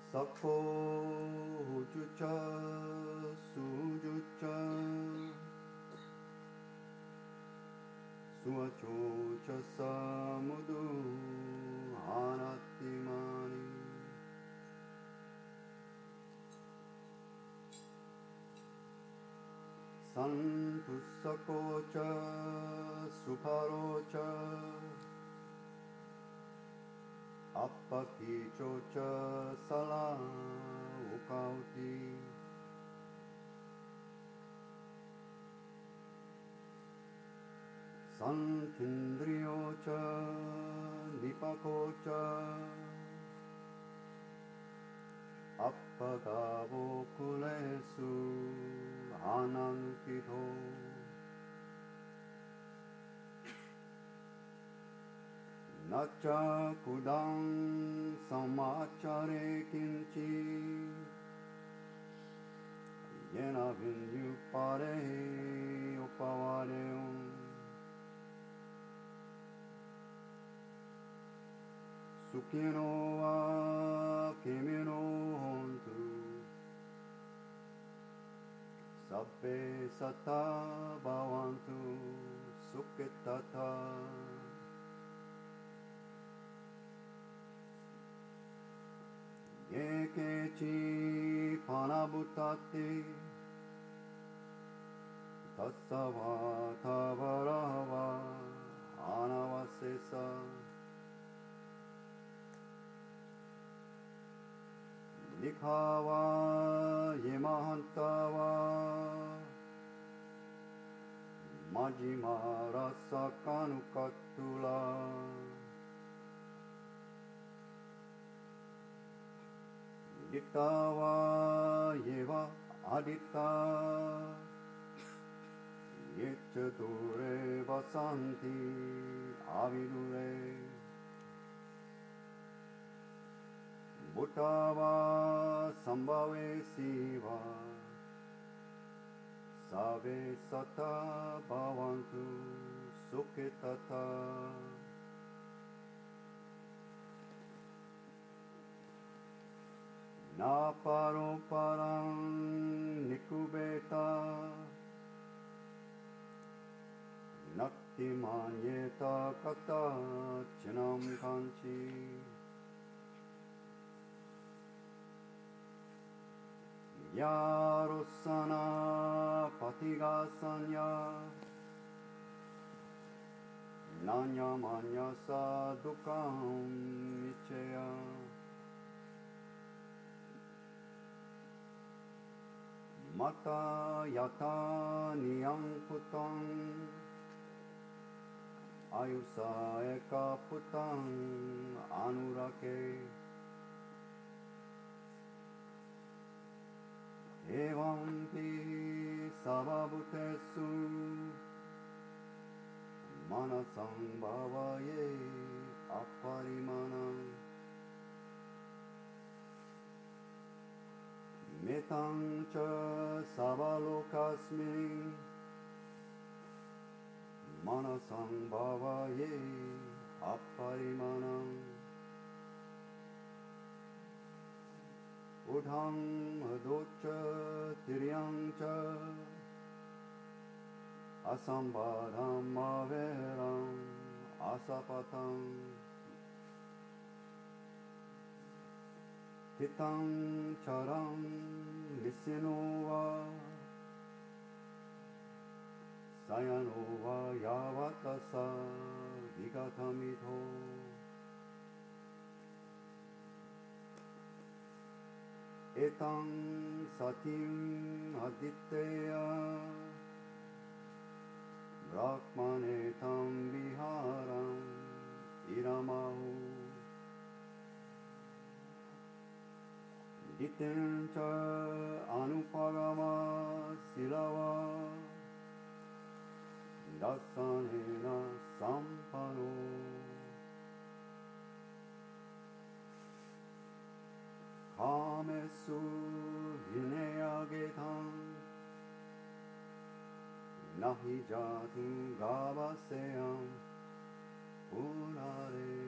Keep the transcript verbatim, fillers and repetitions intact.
Sako jucha sujucha suachocha samudu anatimani santu sakocha suparocha appakichocha sala ukauti santindriyocha nipakocha appagavo kulesu anankito nacha kudang samachare kinchi yena vinyupare upavareyum Sukino wa kimino hontu Sabbe sata bhavantu Sukhitata Ye kechi panabhutati Tassava tavarava Anavasesa Nikhava yemahantava Majjhima rasa kanukatula Dittava yeva aditta Yechature vasanti avidure Bhuttava sambhave siva Save sata bhavantu sukhitata Na paro parang nikubeta Nakti manyeta kata chinam kanchi Yarosana patigasanya Nanya manyasa dukam ichaya Mata yata niyamputam Ayusa eka putam anurake Evampi savabhutesu manasam bhavaye apparimanam metam cha savalokasmin manasam bhavaye apparimanam Udham adocha tiryam cha asambadham averam asapatam titam charam nisinova sayanova yavatasa vigatamito Etam satim aditya Brahmanetam viharam iramahu Ditem cha anupagama silava Dasanena sampano Kamesu vineyagetam Nahi jatu gavaseyam Punare